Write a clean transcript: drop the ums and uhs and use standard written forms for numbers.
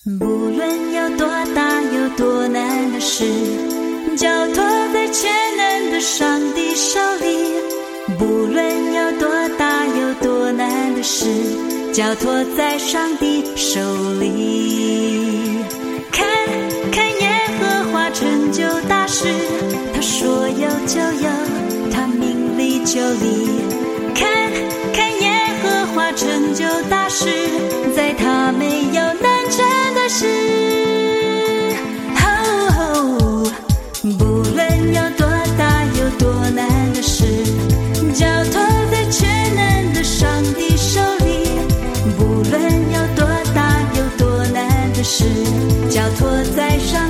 不论有多大有多难的事，交托在全能的上帝手里。不论有多大有多难的事，交托在上帝手里。看看耶和华成就大事，他说有就有，他命立就立。看看耶和华成就大事，在他没有难成的事。不论有多大有多难的事，交托在全能的上帝手里。不论有多大有多难的事，交托在上